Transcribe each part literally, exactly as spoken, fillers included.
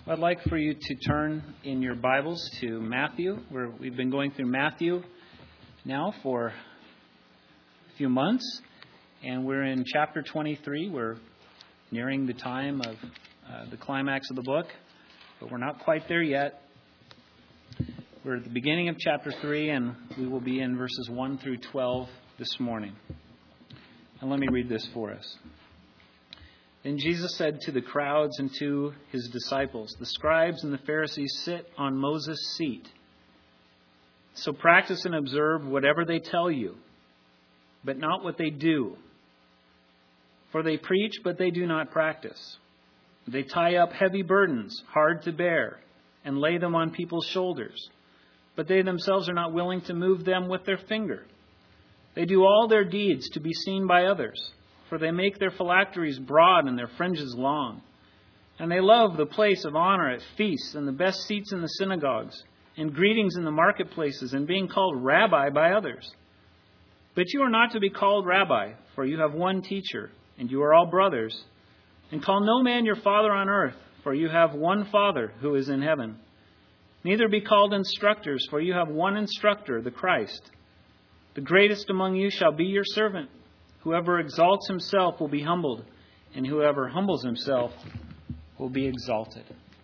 I'd like for you to turn in your Bibles to Matthew, where we've been going through Matthew now for a few months, and we're in chapter twenty-three. We're nearing the time of uh, the climax of the book, but we're not quite there yet. We're at the beginning of chapter three, and we will be in verses one through twelve this morning. And let me read this for us. Then Jesus said to the crowds and to his disciples, "The scribes and the Pharisees sit on Moses' seat. So practice and observe whatever they tell you, but not what they do. For they preach, but they do not practice. They tie up heavy burdens, hard to bear, and lay them on people's shoulders, but they themselves are not willing to move them with their finger. They do all their deeds to be seen by others. For they make their phylacteries broad and their fringes long. And they love the place of honor at feasts and the best seats in the synagogues and greetings in the marketplaces and being called rabbi by others. But you are not to be called rabbi, for you have one teacher, and you are all brothers. And call no man your father on earth, for you have one Father who is in heaven. Neither be called instructors, for you have one instructor, the Christ. The greatest among you shall be your servant. Whoever exalts himself will be humbled, and whoever humbles himself will be exalted."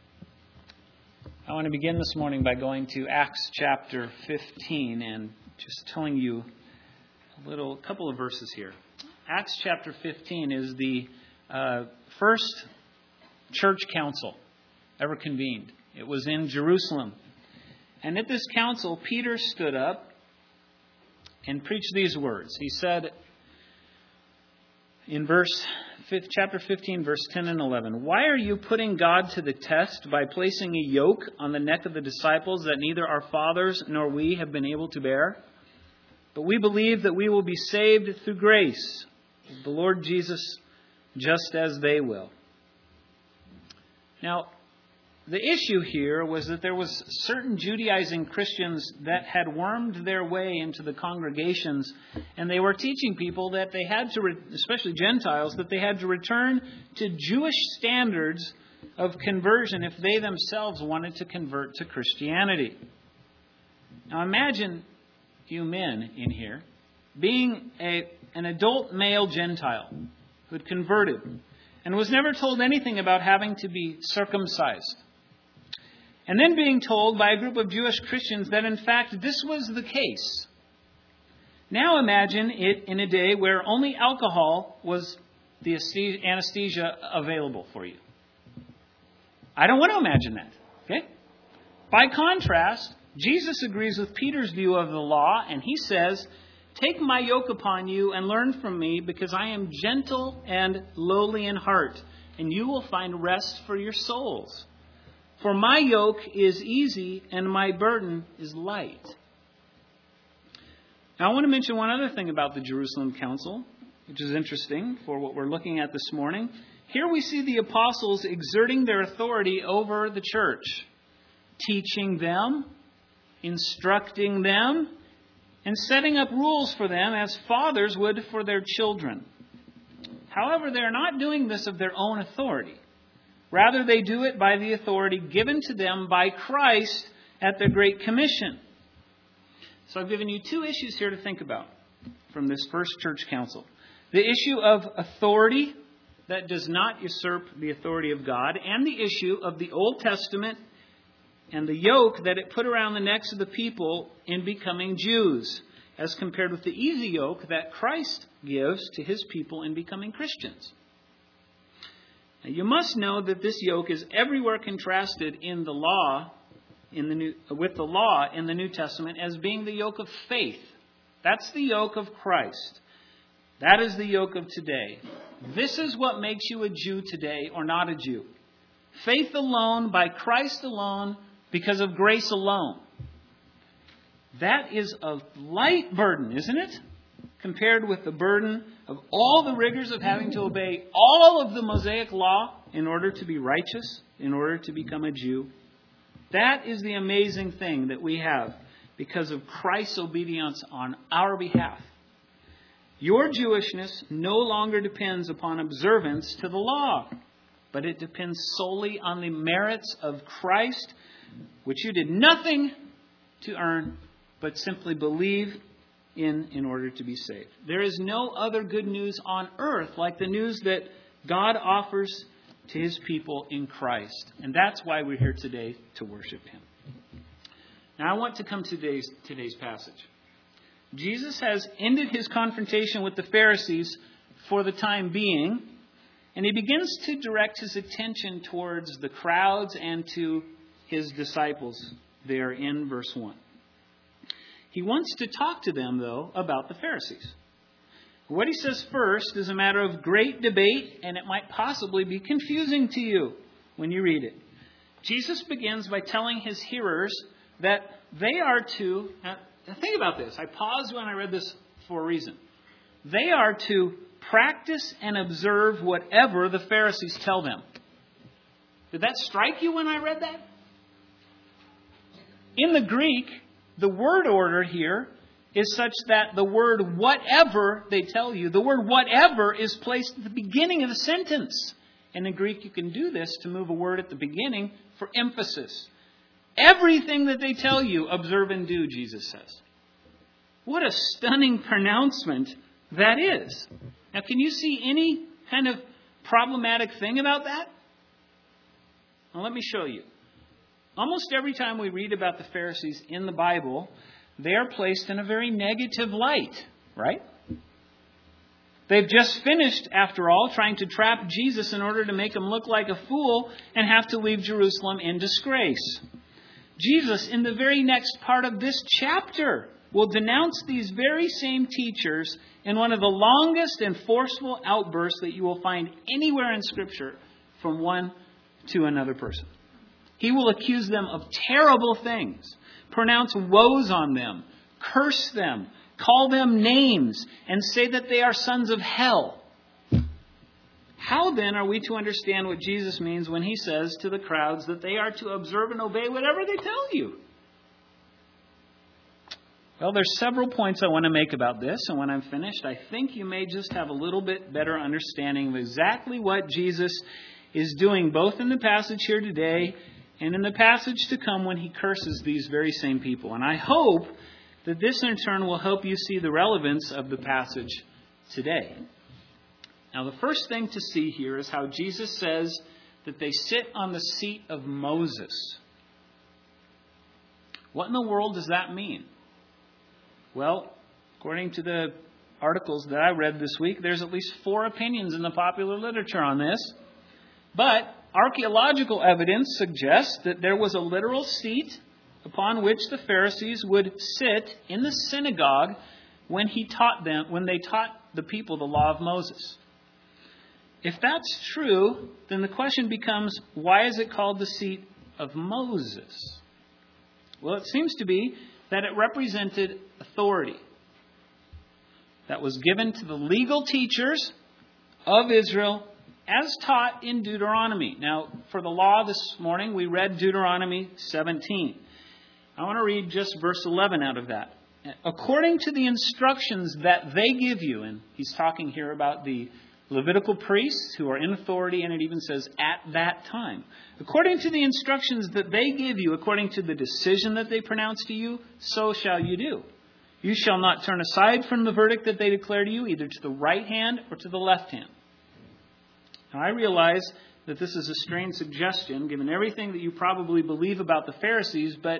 I want to begin this morning by going to Acts chapter fifteen and just telling you a little couple of verses here. Acts chapter fifteen is the uh, first church council ever convened. It was in Jerusalem. And at this council, Peter stood up and preached these words. He said, in verse chapter fifteen, verse ten and eleven, "Why are you putting God to the test by placing a yoke on the neck of the disciples that neither our fathers nor we have been able to bear? But we believe that we will be saved through grace, the Lord Jesus, just as they will." Now, the issue here was that there was certain Judaizing Christians that had wormed their way into the congregations, and they were teaching people that they had to, especially Gentiles, that they had to return to Jewish standards of conversion if they themselves wanted to convert to Christianity. Now imagine you men in here being a, an adult male Gentile who had converted and was never told anything about having to be circumcised. And then being told by a group of Jewish Christians that in fact this was the case. Now imagine it in a day where only alcohol was the anesthesia available for you. I don't want to imagine that. Okay? By contrast, Jesus agrees with Peter's view of the law, and he says, "Take my yoke upon you and learn from me, because I am gentle and lowly in heart, and you will find rest for your souls. For my yoke is easy and my burden is light." Now I want to mention one other thing about the Jerusalem Council, which is interesting for what we're looking at this morning. Here we see the apostles exerting their authority over the church, teaching them, instructing them, and setting up rules for them as fathers would for their children. However, they're not doing this of their own authority. Rather, they do it by the authority given to them by Christ at the Great Commission. So I've given you two issues here to think about from this first church council. The issue of authority that does not usurp the authority of God, and the issue of the Old Testament and the yoke that it put around the necks of the people in becoming Jews, as compared with the easy yoke that Christ gives to his people in becoming Christians. Now, you must know that this yoke is everywhere contrasted in the law, in the new, with the law in the New Testament as being the yoke of faith. That's the yoke of Christ. That is the yoke of today. This is what makes you a Jew today or not a Jew. Faith alone, by Christ alone, because of grace alone. That is a light burden, isn't it? Compared with the burden of all the rigors of having to obey all of the Mosaic law in order to be righteous, in order to become a Jew. That is the amazing thing that we have because of Christ's obedience on our behalf. Your Jewishness no longer depends upon observance to the law. but it depends solely on the merits of Christ, which you did nothing to earn, but simply believe in in order to be saved. There is no other good news on earth like the news that God offers to His people in Christ. And that's why we're here today, to worship Him. Now I want to come to today's, today's passage. Jesus has ended His confrontation with the Pharisees for the time being, and He begins to direct His attention towards the crowds and to His disciples there in verse one. He wants to talk to them, though, about the Pharisees. What He says first is a matter of great debate, and it might possibly be confusing to you when you read it. Jesus begins by telling His hearers that they are to... Now, think about this. I paused when I read this for a reason. They are to practice and observe whatever the Pharisees tell them. Did that strike you when I read that? In the Greek, the word order here is such that the word whatever they tell you, the word whatever is placed at the beginning of the sentence. And in Greek, you can do this to move a word at the beginning for emphasis. Everything that they tell you, observe and do, Jesus says. What a stunning pronouncement that is. Now, can you see any kind of problematic thing about that? Well, let me show you. Almost every time we read about the Pharisees in the Bible, they are placed in a very negative light, right? They've just finished, after all, trying to trap Jesus in order to make Him look like a fool and have to leave Jerusalem in disgrace. Jesus, in the very next part of this chapter, will denounce these very same teachers in one of the longest and forceful outbursts that you will find anywhere in Scripture from one to another person. He will accuse them of terrible things, pronounce woes on them, curse them, call them names, and say that they are sons of hell. How then are we to understand what Jesus means when He says to the crowds that they are to observe and obey whatever they tell you? Well, there's several points I want to make about this, and when I'm finished, I think you may just have a little bit better understanding of exactly what Jesus is doing, both in the passage here today and in the passage to come when He curses these very same people. And I hope that this in turn will help you see the relevance of the passage today. Now, the first thing to see here is how Jesus says that they sit on the seat of Moses. What in the world does that mean? Well, according to the articles that I read this week, there's at least four opinions in the popular literature on this. But archaeological evidence suggests that there was a literal seat upon which the Pharisees would sit in the synagogue when he taught them, when they taught the people the law of Moses. If that's true, then the question becomes, why is it called the seat of Moses? Well, it seems to be that it represented authority that was given to the legal teachers of Israel as taught in Deuteronomy. Now, for the law this morning, we read Deuteronomy seventeen. I want to read just verse eleven out of that. According to the instructions that they give you, and he's talking here about the Levitical priests who are in authority, and it even says at that time. According to the instructions that they give you, according to the decision that they pronounce to you, so shall you do. You shall not turn aside from the verdict that they declare to you, either to the right hand or to the left hand. Now, I realize that this is a strange suggestion, given everything that you probably believe about the Pharisees, but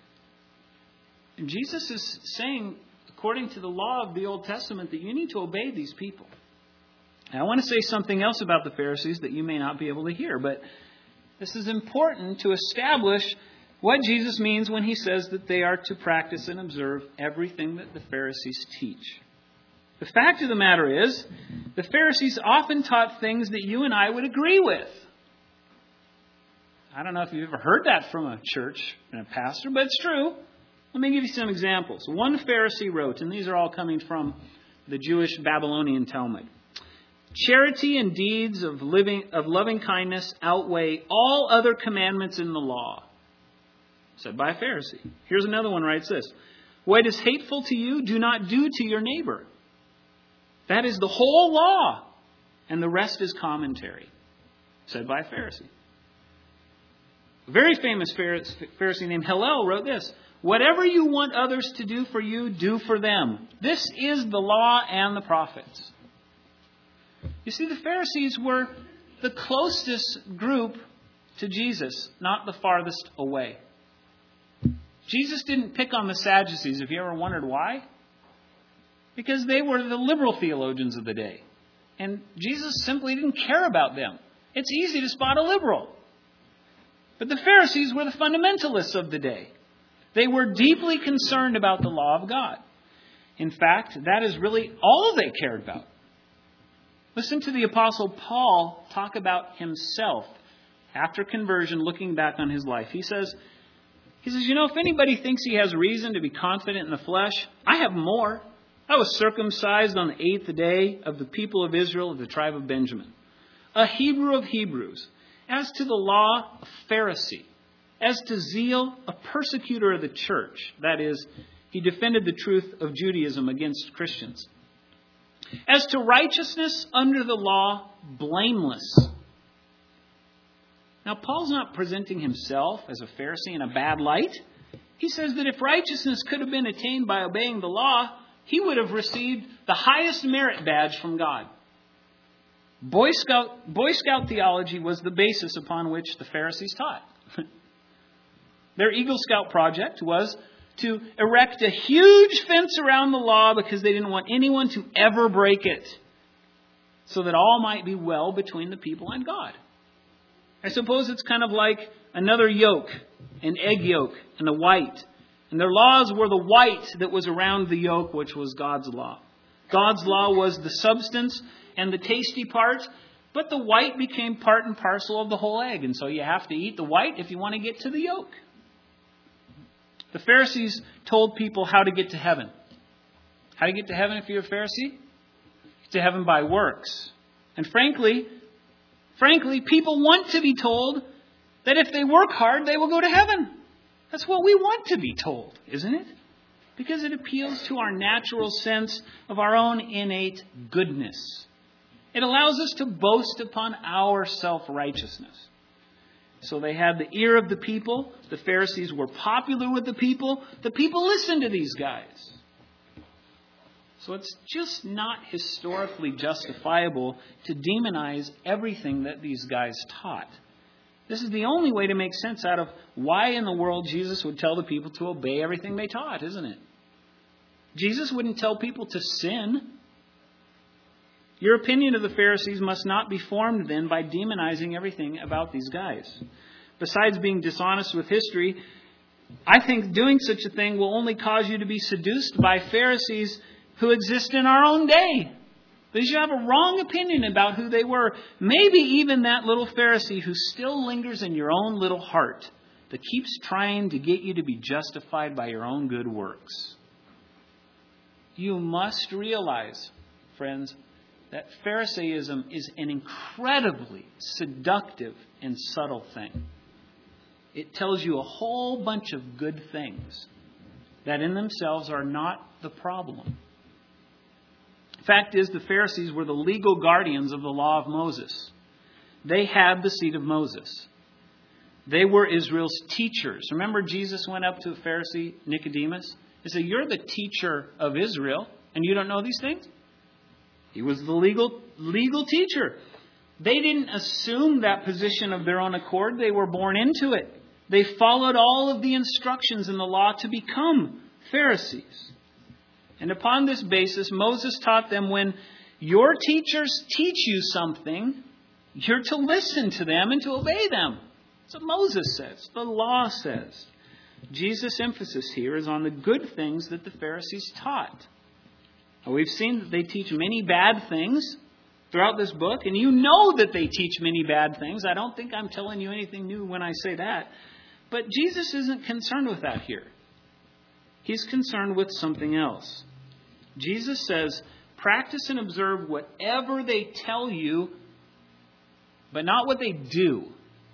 Jesus is saying, according to the law of the Old Testament, that you need to obey these people. Now, I want to say something else about the Pharisees that you may not be able to hear, but this is important to establish what Jesus means when He says that they are to practice and observe everything that the Pharisees teach. The fact of the matter is, the Pharisees often taught things that you and I would agree with. I don't know if you've ever heard that from a church and a pastor, but it's true. Let me give you some examples. One Pharisee wrote, and these are all coming from the Jewish Babylonian Talmud. Charity and deeds of living of loving kindness outweigh all other commandments in the law. Said by a Pharisee. Here's another one writes this. What is hateful to you, do not do to your neighbor. That is the whole law, and the rest is commentary. said by a Pharisee. A very famous Pharisee named Hillel wrote this: "Whatever you want others to do for you, do for them. This is the law and the prophets." You see, the Pharisees were the closest group to Jesus, not the farthest away. Jesus didn't pick on the Sadducees. Have you ever wondered why? Because they were the liberal theologians of the day. And Jesus simply didn't care about them. It's easy to spot a liberal. But the Pharisees were the fundamentalists of the day. They were deeply concerned about the law of God. In fact, that is really all they cared about. Listen to the Apostle Paul talk about himself after conversion, looking back on his life. He says, he says, you know, if anybody thinks he has reason to be confident in the flesh, I have more. I was circumcised on the eighth day of the people of Israel of the tribe of Benjamin, a Hebrew of Hebrews. As to the law, a Pharisee. As to zeal, a persecutor of the church. That is, he defended the truth of Judaism against Christians. As to righteousness under the law, blameless. Now, Paul's not presenting himself as a Pharisee in a bad light. He says that if righteousness could have been attained by obeying the law, he would have received the highest merit badge from God. Boy Scout, Boy Scout theology was the basis upon which the Pharisees taught. Their Eagle Scout project was to erect a huge fence around the law because they didn't want anyone to ever break it, so that all might be well between the people and God. I suppose it's kind of like another yolk, an egg yolk and a white. And their laws were the white that was around the yolk, which was God's law. God's law was the substance and the tasty part, but the white became part and parcel of the whole egg. And so you have to eat the white if you want to get to the yolk. The Pharisees told people how to get to heaven. How to get to heaven if you're a Pharisee? Get to heaven by works. And frankly, frankly, people want to be told that if they work hard, they will go to heaven. That's what we want to be told, isn't it? Because it appeals to our natural sense of our own innate goodness. It allows us to boast upon our self-righteousness. So they had the ear of the people. The Pharisees were popular with the people. The people listened to these guys. So it's just not historically justifiable to demonize everything that these guys taught. This is the only way to make sense out of why in the world Jesus would tell the people to obey everything they taught, isn't it? Jesus wouldn't tell people to sin. Your opinion of the Pharisees must not be formed then by demonizing everything about these guys. Besides being dishonest with history, I think doing such a thing will only cause you to be seduced by Pharisees who exist in our own day. Because you have a wrong opinion about who they were. Maybe even that little Pharisee who still lingers in your own little heart that keeps trying to get you to be justified by your own good works. You must realize, friends, that Pharisaism is an incredibly seductive and subtle thing. It tells you a whole bunch of good things that in themselves are not the problem. Fact is, the Pharisees were the legal guardians of the law of Moses. They had the seat of Moses. They were Israel's teachers. Remember, Jesus went up to a Pharisee, Nicodemus. He said, "You're the teacher of Israel, and you don't know these things?" He was the legal, legal teacher. They didn't assume that position of their own accord. They were born into it. They followed all of the instructions in the law to become Pharisees. And upon this basis, Moses taught them when your teachers teach you something, you're to listen to them and to obey them. That's what Moses says. The law says. Jesus' emphasis here is on the good things that the Pharisees taught. Now, we've seen that they teach many bad things throughout this book, and you know that they teach many bad things. I don't think I'm telling you anything new when I say that. But Jesus isn't concerned with that here. He's concerned with something else. Jesus says, practice and observe whatever they tell you, but not what they do.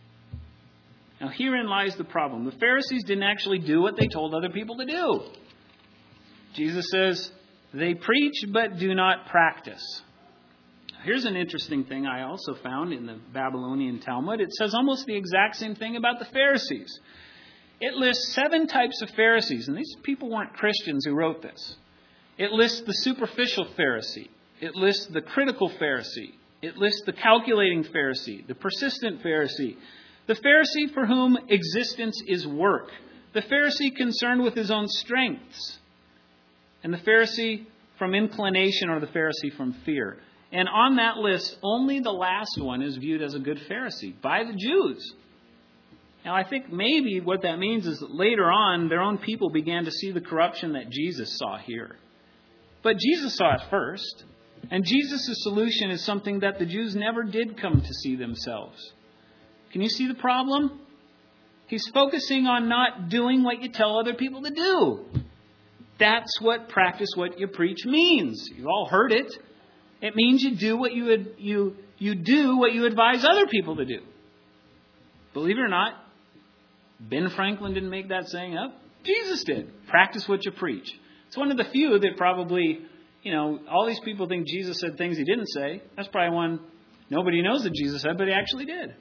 Now, herein lies the problem. The Pharisees didn't actually do what they told other people to do. Jesus says, they preach but do not practice. Here's an interesting thing I also found in the Babylonian Talmud. It says almost the exact same thing about the Pharisees. It lists seven types of Pharisees, and these people weren't Christians who wrote this. It lists the superficial Pharisee. It lists the critical Pharisee. It lists the calculating Pharisee, the persistent Pharisee, the Pharisee for whom existence is work, the Pharisee concerned with his own strengths, and the Pharisee from inclination or the Pharisee from fear. And on that list, only the last one is viewed as a good Pharisee by the Jews. Now, I think maybe what that means is that later on, their own people began to see the corruption that Jesus saw here. But Jesus saw it first. And Jesus' solution is something that the Jews never did come to see themselves. Can you see the problem? He's focusing on not doing what you tell other people to do. That's what practice what you preach means. You've all heard it. It means you do what you would, you you do what you advise other people to do. Believe it or not, Ben Franklin didn't make that saying up. Jesus did. Practice what you preach. It's one of the few that probably, you know, all these people think Jesus said things he didn't say. That's probably one nobody knows that Jesus said, but he actually did.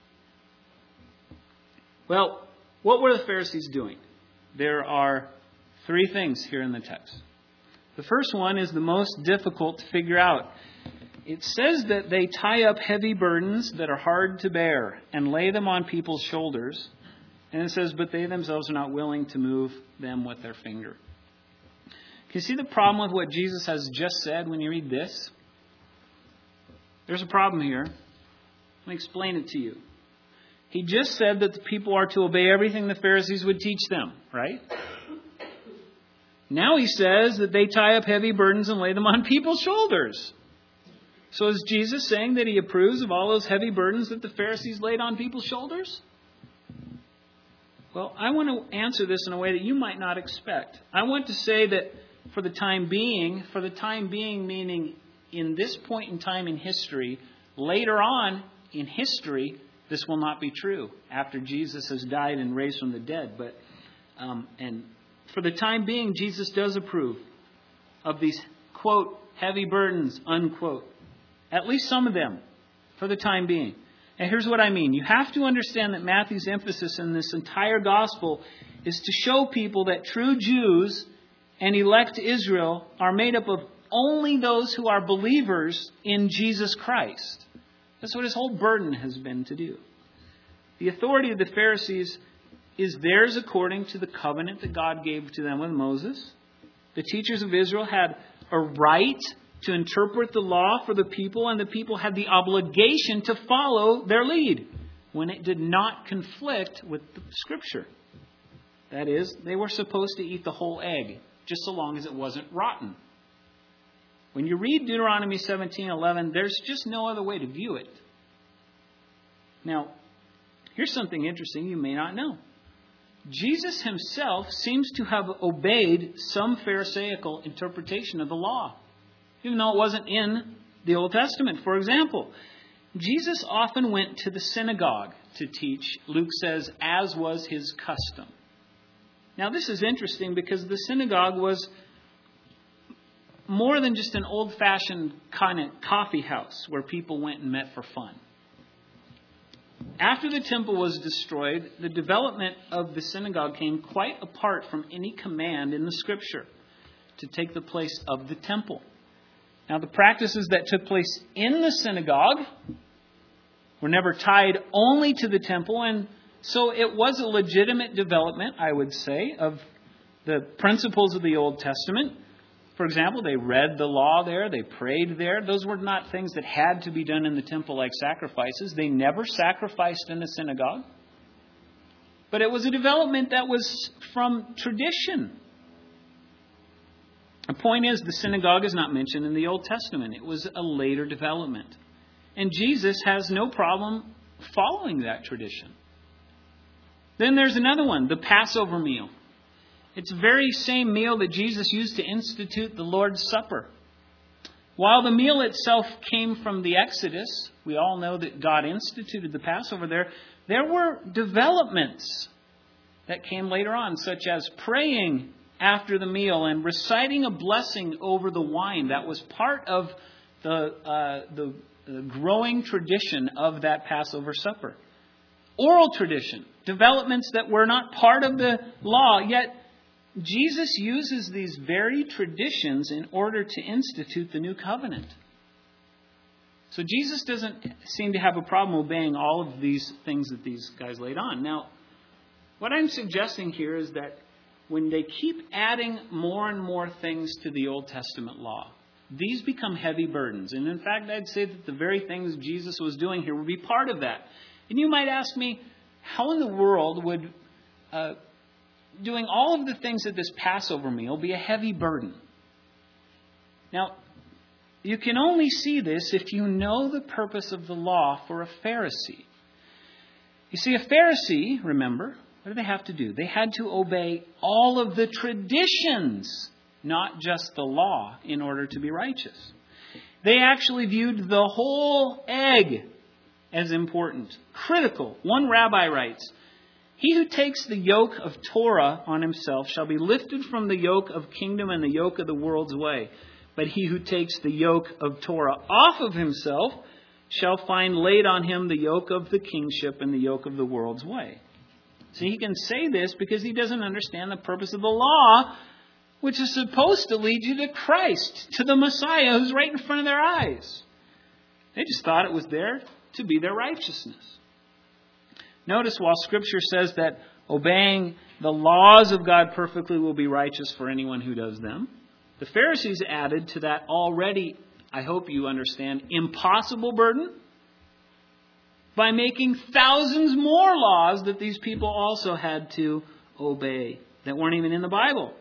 Well, what were the Pharisees doing? There are three things here in the text. The first one is the most difficult to figure out. It says that they tie up heavy burdens that are hard to bear and lay them on people's shoulders. And it says, but they themselves are not willing to move them with their finger. Can you see the problem with what Jesus has just said when you read this? There's a problem here. Let me explain it to you. He just said that the people are to obey everything the Pharisees would teach them, right? Now he says that they tie up heavy burdens and lay them on people's shoulders. So is Jesus saying that he approves of all those heavy burdens that the Pharisees laid on people's shoulders? Well, I want to answer this in a way that you might not expect. I want to say that for the time being, for the time being meaning in this point in time in history, later on in history, this will not be true after Jesus has died and raised from the dead. But um, and for the time being, Jesus does approve of these, quote, heavy burdens, unquote. At least some of them, for the time being. And here's what I mean. You have to understand that Matthew's emphasis in this entire gospel is to show people that true Jews and elect Israel are made up of only those who are believers in Jesus Christ. That's what his whole burden has been to do. The authority of the Pharisees is theirs according to the covenant that God gave to them with Moses. The teachers of Israel had a right to interpret the law for the people, and the people had the obligation to follow their lead when it did not conflict with the Scripture. That is, they were supposed to eat the whole egg, just so long as it wasn't rotten. When you read Deuteronomy seventeen eleven, there's just no other way to view it. Now, here's something interesting you may not know. Jesus himself seems to have obeyed some Pharisaical interpretation of the law, even though it wasn't in the Old Testament. For example, Jesus often went to the synagogue to teach, Luke says, as was his custom. Now, this is interesting because the synagogue was more than just an old-fashioned kind of coffee house where people went and met for fun. After the temple was destroyed, the development of the synagogue came quite apart from any command in the Scripture to take the place of the temple. Now, the practices that took place in the synagogue were never tied only to the temple, and so it was a legitimate development, I would say, of the principles of the Old Testament. For example, they read the law there, they prayed there. Those were not things that had to be done in the temple like sacrifices. They never sacrificed in the synagogue. But it was a development that was from tradition. The point is, the synagogue is not mentioned in the Old Testament. It was a later development. And Jesus has no problem following that tradition. Then there's another one, the Passover meal. It's the very same meal that Jesus used to institute the Lord's Supper. While the meal itself came from the Exodus, we all know that God instituted the Passover there, there were developments that came later on, such as praying after the meal and reciting a blessing over the wine. That was part of the, uh, the, the growing tradition of that Passover supper. Oral tradition, developments that were not part of the law, yet Jesus uses these very traditions in order to institute the new covenant. So Jesus doesn't seem to have a problem obeying all of these things that these guys laid on. Now, what I'm suggesting here is that when they keep adding more and more things to the Old Testament law, these become heavy burdens. And in fact, I'd say that the very things Jesus was doing here would be part of that. And you might ask me, how in the world would uh, doing all of the things at this Passover meal be a heavy burden? Now, you can only see this if you know the purpose of the law for a Pharisee. You see, a Pharisee, remember, what did they have to do? They had to obey all of the traditions, not just the law, in order to be righteous. They actually viewed the whole egg as important, critical. One rabbi writes, "He who takes the yoke of Torah on himself shall be lifted from the yoke of kingdom and the yoke of the world's way. But he who takes the yoke of Torah off of himself shall find laid on him the yoke of the kingship and the yoke of the world's way." So he can say this because he doesn't understand the purpose of the law, which is supposed to lead you to Christ, to the Messiah who's right in front of their eyes. They just thought it was there to be their righteousness. Notice while Scripture says that obeying the laws of God perfectly will be righteous for anyone who does them, the Pharisees added to that already, I hope you understand, impossible burden by making thousands more laws that these people also had to obey that weren't even in the Bible.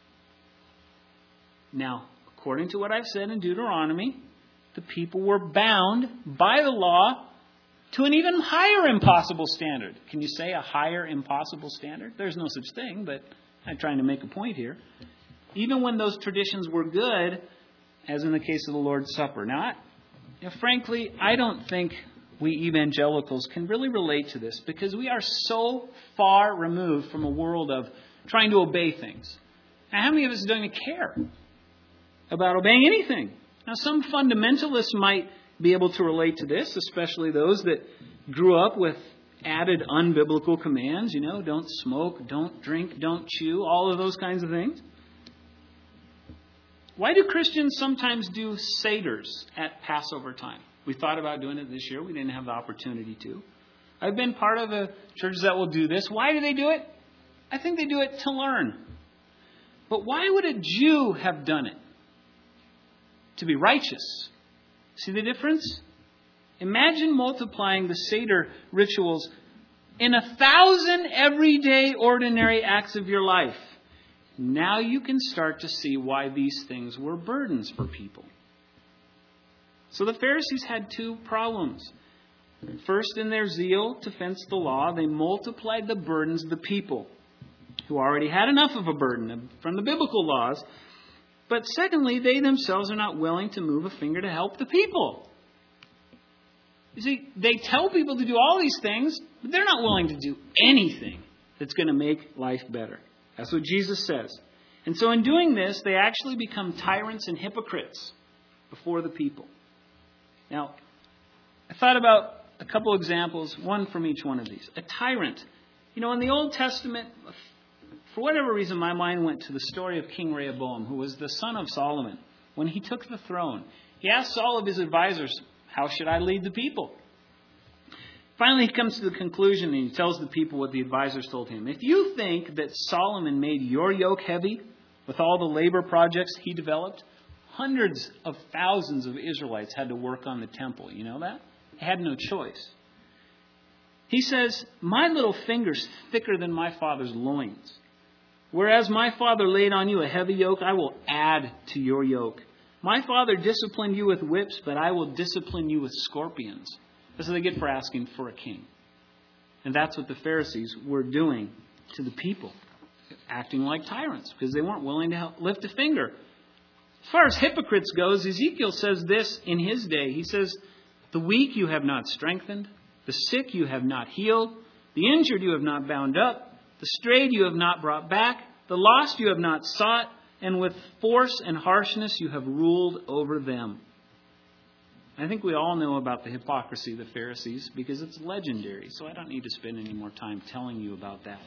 Now, according to what I've said in Deuteronomy, the people were bound by the law to an even higher impossible standard. Can you say a higher impossible standard? There's no such thing, but I'm trying to make a point here. Even when those traditions were good, as in the case of the Lord's Supper. Now, I, you know, frankly, I don't think we evangelicals can really relate to this because we are so far removed from a world of trying to obey things. Now, how many of us don't even care about obeying anything? Now, some fundamentalists might be able to relate to this, especially those that grew up with added unbiblical commands. You know, don't smoke, don't drink, don't chew, all of those kinds of things. Why do Christians sometimes do seders at Passover time? We thought about doing it this year. We didn't have the opportunity to. I've been part of a church that will do this. Why do they do it? I think they do it to learn. But why would a Jew have done it? To be righteous. See the difference? Imagine multiplying the Seder rituals in a thousand everyday ordinary acts of your life. Now you can start to see why these things were burdens for people. So the Pharisees had two problems. First, in their zeal to fence the law, they multiplied the burdens of the people, who already had enough of a burden from the biblical laws. But secondly, they themselves are not willing to move a finger to help the people. You see, they tell people to do all these things, but they're not willing to do anything that's going to make life better. That's what Jesus says. And so in doing this, they actually become tyrants and hypocrites before the people. Now, I thought about a couple examples, one from each one of these. A tyrant. You know, in the Old Testament, for whatever reason, my mind went to the story of King Rehoboam, who was the son of Solomon. When he took the throne, he asked all of his advisors, how should I lead the people? Finally, he comes to the conclusion and he tells the people what the advisors told him. If you think that Solomon made your yoke heavy with all the labor projects he developed, hundreds of thousands of Israelites had to work on the temple. You know that? They had no choice. He says, my little finger's thicker than my father's loins. Whereas my father laid on you a heavy yoke, I will add to your yoke. My father disciplined you with whips, but I will discipline you with scorpions. That's what they get for asking for a king. And that's what the Pharisees were doing to the people, acting like tyrants, because they weren't willing to help lift a finger. As far as hypocrites goes, Ezekiel says this in his day. He says, the weak you have not strengthened, the sick you have not healed, the injured you have not bound up, the strayed you have not brought back, the lost you have not sought, and with force and harshness you have ruled over them. I think we all know about the hypocrisy of the Pharisees because it's legendary, so I don't need to spend any more time telling you about that.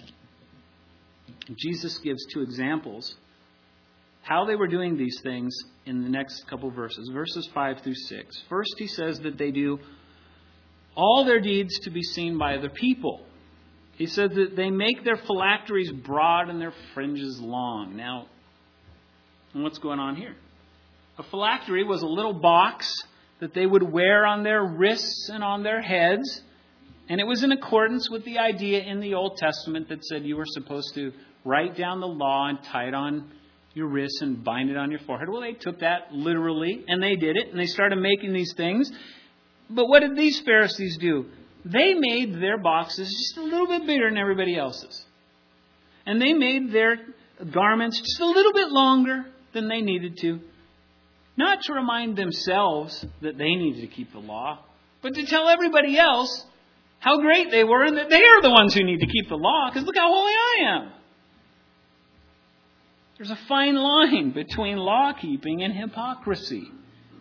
Jesus gives two examples how they were doing these things in the next couple verses, verses five through six. First, he says that they do all their deeds to be seen by other people. He said that they make their phylacteries broad and their fringes long. Now, what's going on here? A phylactery was a little box that they would wear on their wrists and on their heads. And it was in accordance with the idea in the Old Testament that said you were supposed to write down the law and tie it on your wrists and bind it on your forehead. Well, they took that literally and they did it and they started making these things. But what did these Pharisees do? They made their boxes just a little bit bigger than everybody else's. And they made their garments just a little bit longer than they needed to. Not to remind themselves that they needed to keep the law, but to tell everybody else how great they were and that they are the ones who need to keep the law, because look how holy I am. There's a fine line between law keeping and hypocrisy.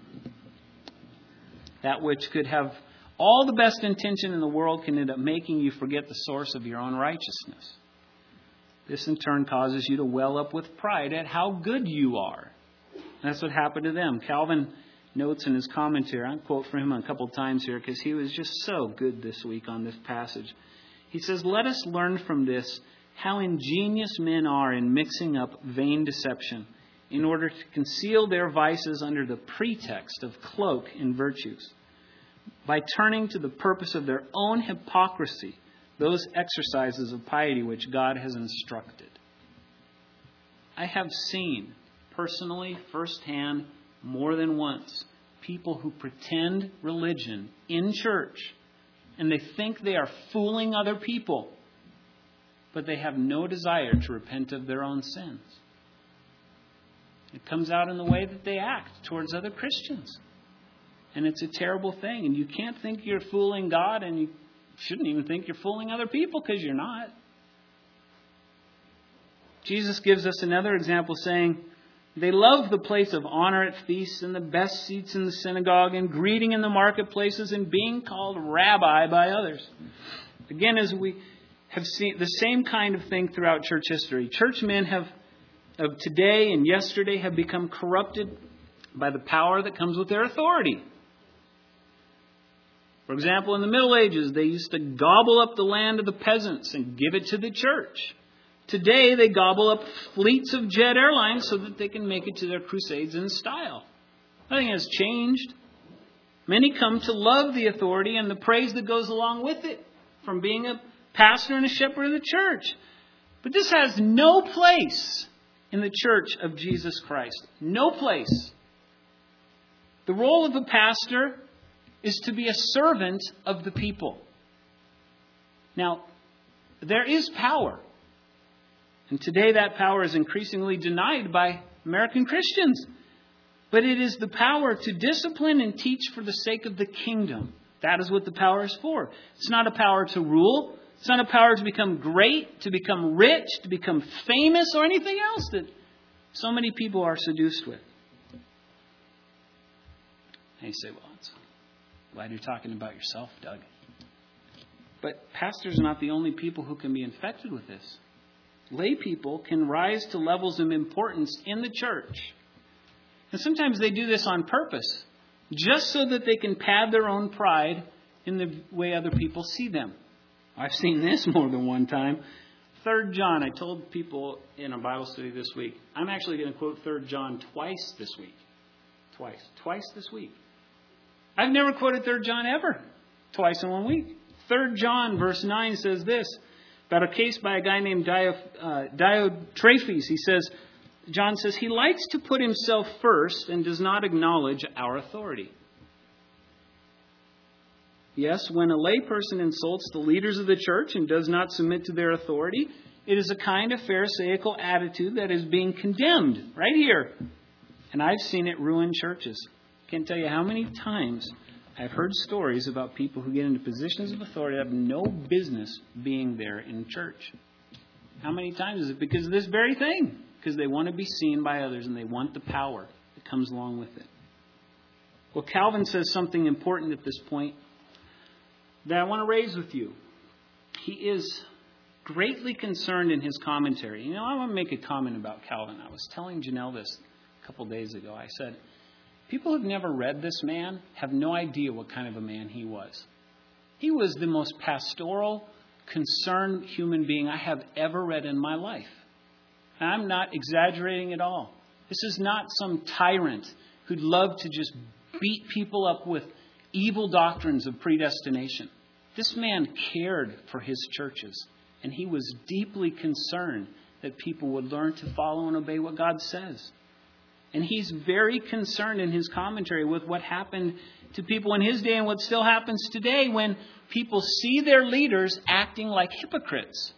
That which could have all the best intention in the world can end up making you forget the source of your own righteousness. This in turn causes you to well up with pride at how good you are. And that's what happened to them. Calvin notes in his commentary, I'll quote from him a couple of times here because he was just so good this week on this passage. He says, "Let us learn from this how ingenious men are in mixing up vain deception in order to conceal their vices under the pretext of cloak in virtues, by turning to the purpose of their own hypocrisy those exercises of piety which God has instructed." I have seen personally, firsthand, more than once, people who pretend religion in church and they think they are fooling other people, but they have no desire to repent of their own sins. It comes out in the way that they act towards other Christians. And it's a terrible thing. And you can't think you're fooling God, and you shouldn't even think you're fooling other people because you're not. Jesus gives us another example saying, they love the place of honor at feasts and the best seats in the synagogue and greeting in the marketplaces and being called rabbi by others. Again, as we have seen the same kind of thing throughout church history. Churchmen have of today and yesterday have become corrupted by the power that comes with their authority. For example, in the Middle Ages, they used to gobble up the land of the peasants and give it to the church. Today, they gobble up fleets of jet airlines so that they can make it to their crusades in style. Nothing has changed. Many come to love the authority and the praise that goes along with it, from being a pastor and a shepherd of the church. But this has no place in the church of Jesus Christ. No place. The role of a pastor is to be a servant of the people. Now, there is power. And today that power is increasingly denied by American Christians. But it is the power to discipline and teach for the sake of the kingdom. That is what the power is for. It's not a power to rule. It's not a power to become great, to become rich, to become famous, or anything else that so many people are seduced with. And you say, well, it's glad you're talking about yourself, Doug. But pastors are not the only people who can be infected with this. Lay people can rise to levels of importance in the church. And sometimes they do this on purpose, just so that they can pad their own pride in the way other people see them. I've seen this more than one time. Third John, I told people in a Bible study this week, I'm actually going to quote Third John twice this week. Twice. Twice this week. I've never quoted Third John ever. Twice in one week. Third John verse nine says this. About a case by a guy named Dio, uh, Diotrephes. He says, John says, he likes to put himself first and does not acknowledge our authority. Yes, when a layperson insults the leaders of the church and does not submit to their authority, it is a kind of pharisaical attitude that is being condemned right here. And I've seen it ruin churches. Can't tell you how many times I've heard stories about people who get into positions of authority that have no business being there in church. How many times is it? Because of this very thing. Because they want to be seen by others and they want the power that comes along with it. Well, Calvin says something important at this point that I want to raise with you. He is greatly concerned in his commentary. You know, I want to make a comment about Calvin. I was telling Janelle this a couple days ago. I said, people who've never read this man have no idea what kind of a man he was. He was the most pastoral, concerned human being I have ever read in my life. And I'm not exaggerating at all. This is not some tyrant who'd love to just beat people up with evil doctrines of predestination. This man cared for his churches, and he was deeply concerned that people would learn to follow and obey what God says. And he's very concerned in his commentary with what happened to people in his day and what still happens today when people see their leaders acting like hypocrites.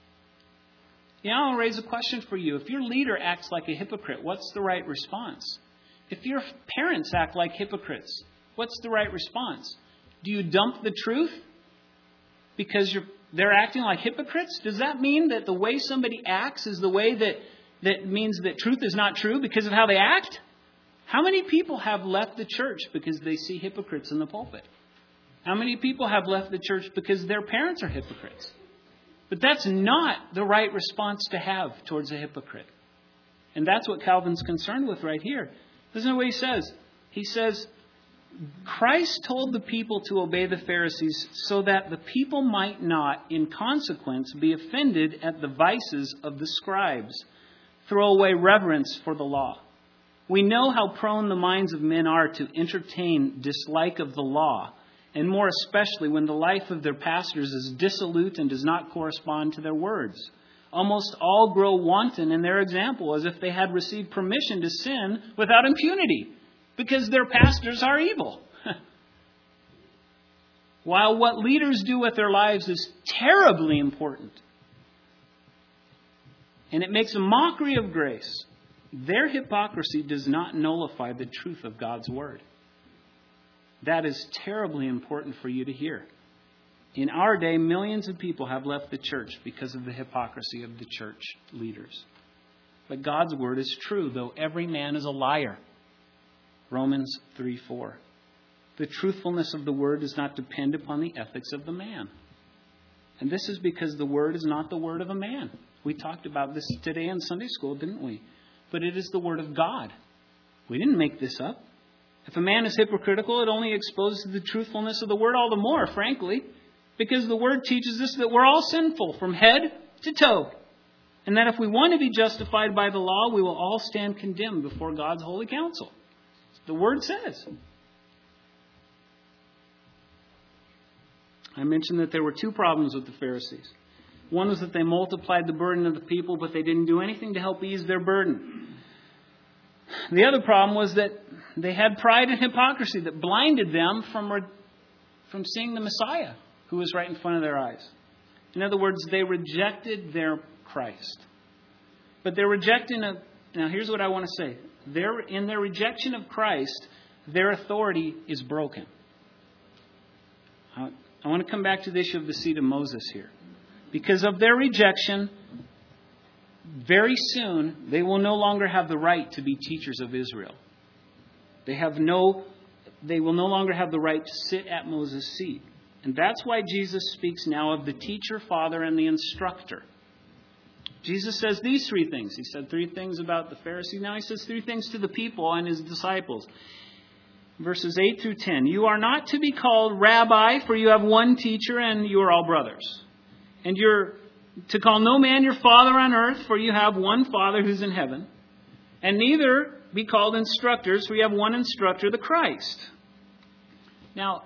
You know, I'll raise a question for you. If your leader acts like a hypocrite, what's the right response? If your parents act like hypocrites, what's the right response? Do you dump the truth because you're, they're acting like hypocrites? Does that mean that the way somebody acts is the way that, that means that truth is not true because of how they act? How many people have left the church because they see hypocrites in the pulpit? How many people have left the church because their parents are hypocrites? But that's not the right response to have towards a hypocrite. And that's what Calvin's concerned with right here. Listen to what he says. He says, Christ told the people to obey the Pharisees so that the people might not, in consequence, be offended at the vices of the scribes, throw away reverence for the law. We know how prone the minds of men are to entertain dislike of the law, and more especially when the life of their pastors is dissolute and does not correspond to their words. Almost all grow wanton in their example, as if they had received permission to sin without impunity, because their pastors are evil. While what leaders do with their lives is terribly important, and it makes a mockery of grace, their hypocrisy does not nullify the truth of God's word. That is terribly important for you to hear. In our day, millions of people have left the church because of the hypocrisy of the church leaders. But God's word is true, though every man is a liar. Romans three four. The truthfulness of the word does not depend upon the ethics of the man. And this is because the word is not the word of a man. We talked about this today in Sunday school, didn't we? But it is the word of God. We didn't make this up. If a man is hypocritical, it only exposes the truthfulness of the word all the more, frankly, because the word teaches us that we're all sinful from head to toe, and that if we want to be justified by the law, we will all stand condemned before God's holy council. The word says. I mentioned that there were two problems with the Pharisees. One was that they multiplied the burden of the people, but they didn't do anything to help ease their burden. The other problem was that they had pride and hypocrisy that blinded them from, from seeing the Messiah who was right in front of their eyes. In other words, they rejected their Christ. But they're rejecting a... Now, here's what I want to say. They're, in their rejection of Christ, their authority is broken. I, I want to come back to the issue of the seed of Moses here. Because of their rejection, very soon, they will no longer have the right to be teachers of Israel. They have no, they will no longer have the right to sit at Moses' seat. And that's why Jesus speaks now of the teacher, father, and the instructor. Jesus says these three things. He said three things about the Pharisees. Now he says three things to the people and his disciples. Verses eight through ten. You are not to be called rabbi, for you have one teacher and you are all brothers. And you're to call no man your father on earth, for you have one Father who's in heaven. And neither be called instructors, for you have one instructor, the Christ. Now,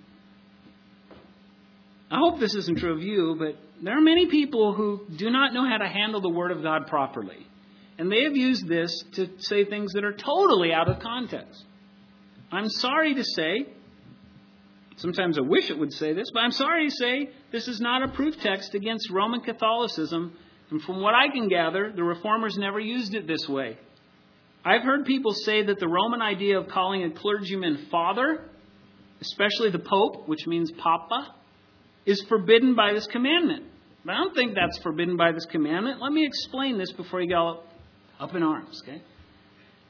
I hope this isn't true of you, but there are many people who do not know how to handle the Word of God properly. And they have used this to say things that are totally out of context. I'm sorry to say, sometimes I wish it would say this, but I'm sorry to say this is not a proof text against Roman Catholicism. And from what I can gather, the Reformers never used it this way. I've heard people say that the Roman idea of calling a clergyman father, especially the Pope, which means papa, is forbidden by this commandment. But I don't think that's forbidden by this commandment. Let me explain this before you go up, up in arms. Okay?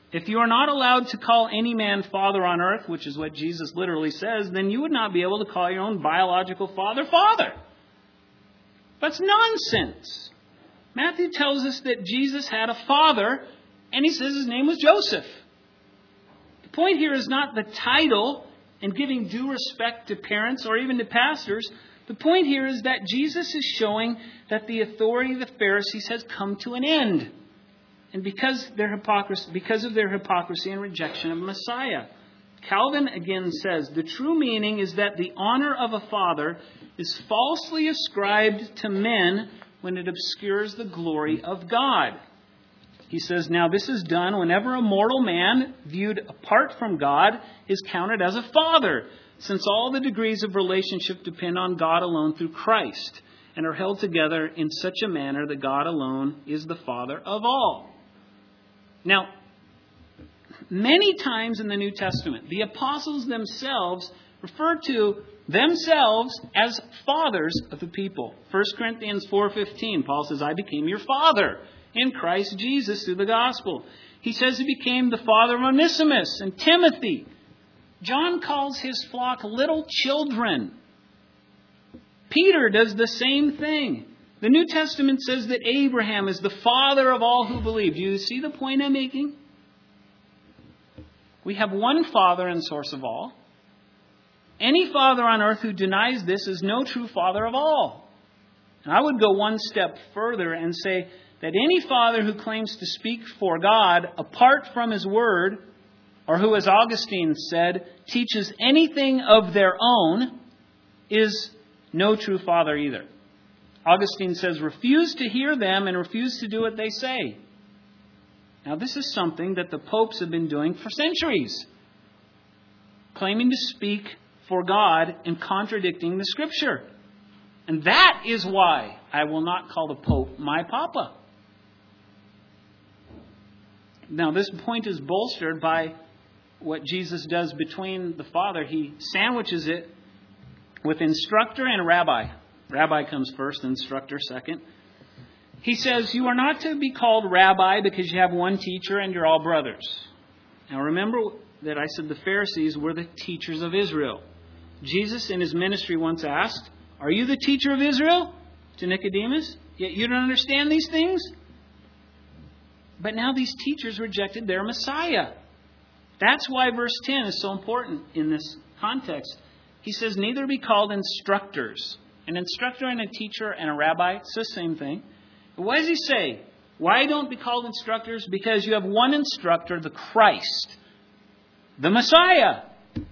If you are not allowed to call any man father on earth, which is what Jesus literally says, then you would not be able to call your own biological father, father. That's nonsense. Matthew tells us that Jesus had a father, and he says his name was Joseph. The point here is not the title and giving due respect to parents or even to pastors. The point here is that Jesus is showing that the authority of the Pharisees has come to an end. And because their hypocrisy, because of their hypocrisy and rejection of Messiah. Calvin again says, the true meaning is that the honor of a father is falsely ascribed to men when it obscures the glory of God. He says, now this is done whenever a mortal man, viewed apart from God, is counted as a father, since all the degrees of relationship depend on God alone through Christ, and are held together in such a manner that God alone is the Father of all. Now, many times in the New Testament, the apostles themselves refer to themselves as fathers of the people. First Corinthians four fifteen, Paul says, I became your father in Christ Jesus through the gospel. He says he became the father of Onesimus and Timothy. John calls his flock little children. Peter does the same thing. The New Testament says that Abraham is the father of all who believe. Do you see the point I'm making? We have one Father and source of all. Any father on earth who denies this is no true father of all. And I would go one step further and say that any father who claims to speak for God apart from his word, or who, as Augustine said, teaches anything of their own, is no true father either. Augustine says, refuse to hear them and refuse to do what they say. Now, this is something that the popes have been doing for centuries. Claiming to speak for God and contradicting the Scripture. And that is why I will not call the Pope my Papa. Now, this point is bolstered by what Jesus does between the Father. He sandwiches it with instructor and rabbi. Rabbi comes first, instructor second. He says, you are not to be called rabbi because you have one teacher and you're all brothers. Now remember that I said the Pharisees were the teachers of Israel. Jesus in his ministry once asked, are you the teacher of Israel? To Nicodemus. Yet you don't understand these things? But now these teachers rejected their Messiah. That's why verse ten is so important in this context. He says, neither be called instructors. An instructor and a teacher and a rabbi, it's the same thing. But what does he say? Why don't be called instructors? Because you have one instructor, the Christ, the Messiah.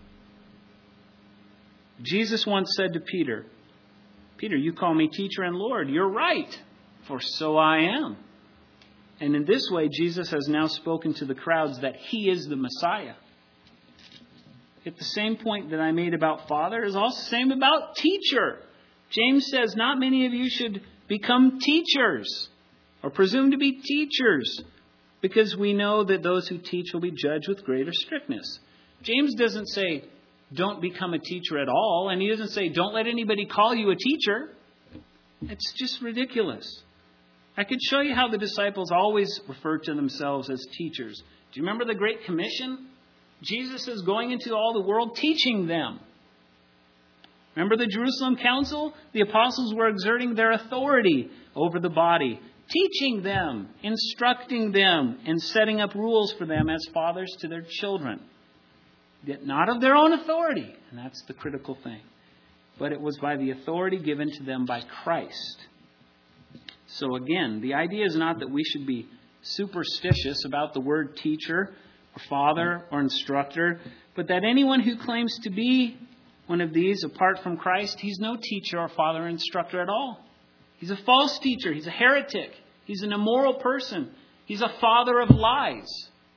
Jesus once said to Peter, Peter, you call me teacher and Lord. You're right, for so I am. And in this way, Jesus has now spoken to the crowds that he is the Messiah. Yet the same point that I made about Father is also the same about teacher. James says, not many of you should become teachers or presume to be teachers, because we know that those who teach will be judged with greater strictness. James doesn't say, don't become a teacher at all. And he doesn't say, don't let anybody call you a teacher. It's just ridiculous. I could show you how the disciples always referred to themselves as teachers. Do you remember the Great Commission? Jesus is going into all the world teaching them. Remember the Jerusalem Council? The apostles were exerting their authority over the body, teaching them, instructing them, and setting up rules for them as fathers to their children. Yet not of their own authority, and that's the critical thing. But it was by the authority given to them by Christ. So again, the idea is not that we should be superstitious about the word teacher or father or instructor, but that anyone who claims to be one of these apart from Christ, he's no teacher or father or instructor at all. He's a false teacher. He's a heretic. He's an immoral person. He's a father of lies.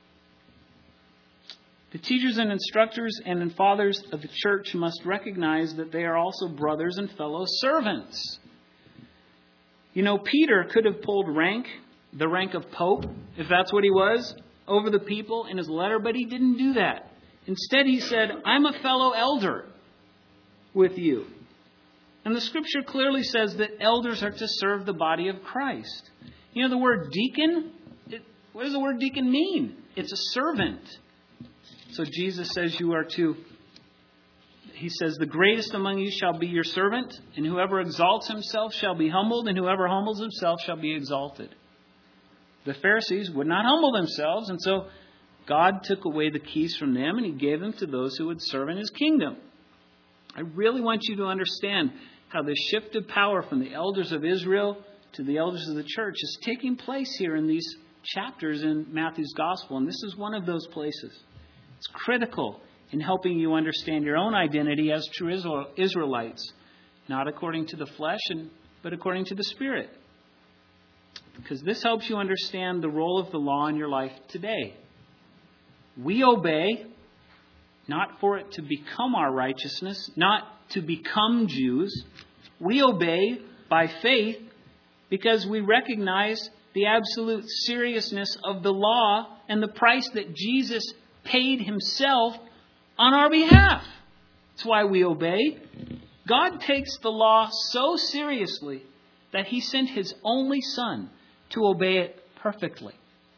The teachers and instructors and fathers of the church must recognize that they are also brothers and fellow servants. You know, Peter could have pulled rank, the rank of Pope, if that's what he was, over the people in his letter, but he didn't do that. Instead, he said, I'm a fellow elder with you. And the Scripture clearly says that elders are to serve the body of Christ. You know, the word deacon, it, what does the word deacon mean? It's a servant. So Jesus says you are to, he says, the greatest among you shall be your servant, and whoever exalts himself shall be humbled, and whoever humbles himself shall be exalted. The Pharisees would not humble themselves, and so God took away the keys from them, and he gave them to those who would serve in his kingdom. I really want you to understand how the shift of power from the elders of Israel to the elders of the church is taking place here in these chapters in Matthew's Gospel. And this is one of those places. It's critical in helping you understand your own identity as true Israel, Israelites, not according to the flesh, and, but according to the Spirit. Because this helps you understand the role of the law in your life today. We obey not for it to become our righteousness, not to become Jews. We obey by faith because we recognize the absolute seriousness of the law and the price that Jesus paid himself on our behalf. That's why we obey. God takes the law so seriously that he sent his only Son to obey it perfectly.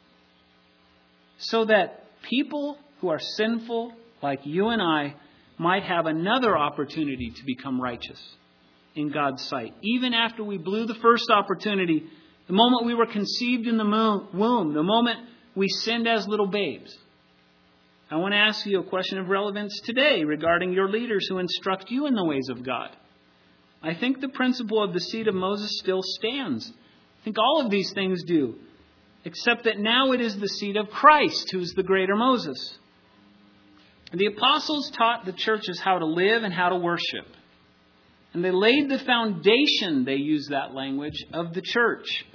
So that people who are sinful, like you and I, might have another opportunity to become righteous in God's sight. Even after we blew the first opportunity, the moment we were conceived in the womb, the moment we sinned as little babes. I want to ask you a question of relevance today regarding your leaders who instruct you in the ways of God. I think the principle of the seed of Moses still stands. I think all of these things do, except that now it is the seed of Christ who is the greater Moses. The apostles taught the churches how to live and how to worship. And they laid the foundation, they use that language, of the church.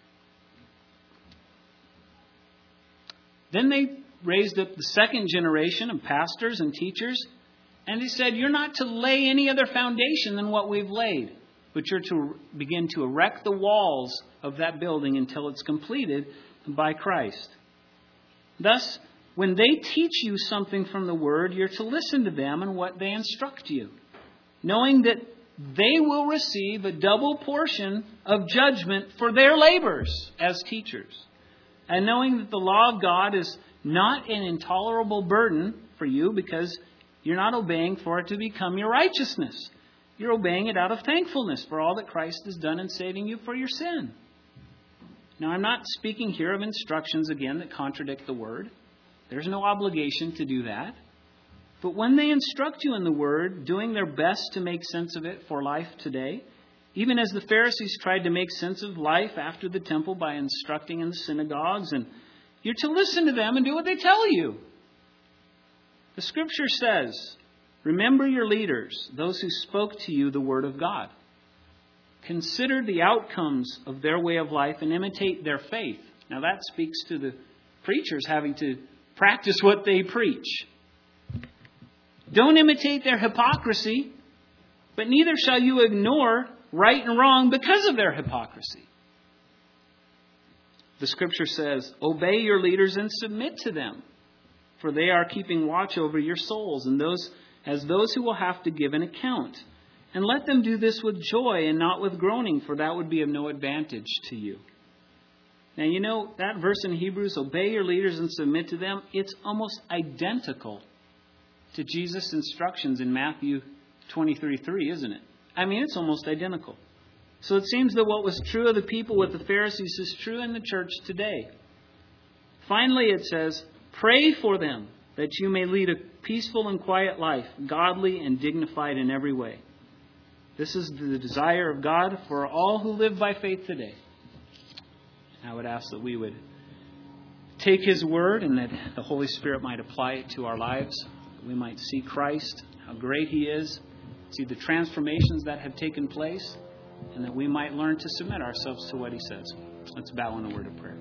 Then they raised up the second generation of pastors and teachers. And they said, you're not to lay any other foundation than what we've laid. But you're to begin to erect the walls of that building until it's completed by Christ. Thus, when they teach you something from the Word, you're to listen to them and what they instruct you, knowing that they will receive a double portion of judgment for their labors as teachers, and knowing that the law of God is not an intolerable burden for you because you're not obeying for it to become your righteousness. You're obeying it out of thankfulness for all that Christ has done in saving you for your sin. Now, I'm not speaking here of instructions, again, that contradict the Word. There's no obligation to do that. But when they instruct you in the Word, doing their best to make sense of it for life today, even as the Pharisees tried to make sense of life after the temple by instructing in the synagogues, and you're to listen to them and do what they tell you. The Scripture says, remember your leaders, those who spoke to you the Word of God. Consider the outcomes of their way of life and imitate their faith. Now that speaks to the preachers having to practice what they preach. Don't imitate their hypocrisy, but neither shall you ignore right and wrong because of their hypocrisy. The Scripture says, obey your leaders and submit to them, for they are keeping watch over your souls, and those as those who will have to give an account. And let them do this with joy and not with groaning, for that would be of no advantage to you. Now, you know, that verse in Hebrews, obey your leaders and submit to them, it's almost identical to Jesus' instructions in Matthew twenty-three three, isn't it? I mean, it's almost identical. So it seems that what was true of the people with the Pharisees is true in the church today. Finally, it says, pray for them that you may lead a peaceful and quiet life, godly and dignified in every way. This is the desire of God for all who live by faith today. I would ask that we would take His Word and that the Holy Spirit might apply it to our lives. That we might see Christ, how great He is, see the transformations that have taken place, and that we might learn to submit ourselves to what He says. Let's bow in a word of prayer.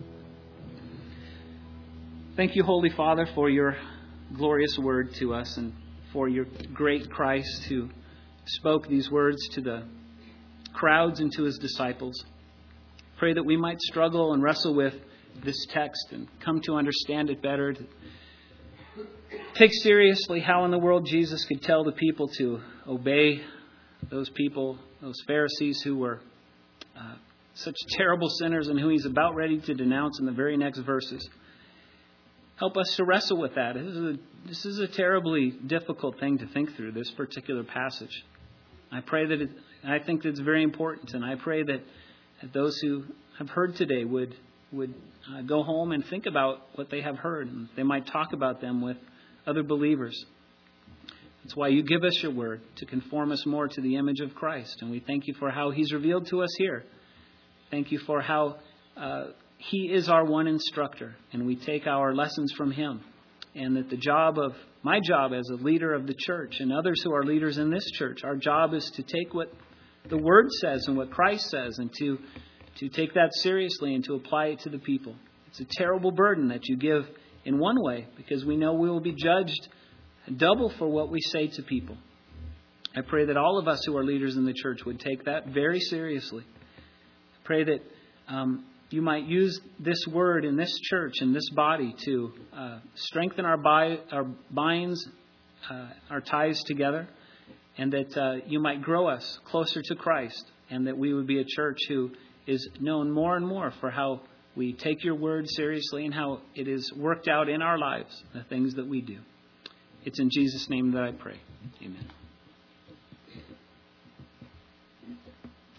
Thank you, Holy Father, for your glorious word to us and for your great Christ who spoke these words to the crowds and to His disciples. Pray that we might struggle and wrestle with this text and come to understand it better. To take seriously how in the world Jesus could tell the people to obey those people, those Pharisees who were uh, such terrible sinners and who He's about ready to denounce in the very next verses. help us to wrestle with that. This is a, this is a terribly difficult thing to think through, this particular passage. I pray that it, I think that it's very important, and I pray that, that those who have heard today would would uh, go home and think about what they have heard, and they might talk about them with other believers. That's why you give us your word, to conform us more to the image of Christ. And we thank you for how he's revealed to us here. Thank you for how uh, he is our one instructor, and we take our lessons from him. And that the job of, my job as a leader of the church, and others who are leaders in this church, our job is to take what the word says and what Christ says, and to to take that seriously and to apply it to the people. It's a terrible burden that you give in one way, because we know we will be judged double for what we say to people. I pray that all of us who are leaders in the church would take that very seriously. I pray that um, you might use this word in this church, in this body, to uh, strengthen our, bi- our binds, uh, our ties together, and that uh, you might grow us closer to Christ, and that we would be a church who is known more and more for how we take your word seriously and how it is worked out in our lives, the things that we do. It's in Jesus' name that I pray. Amen.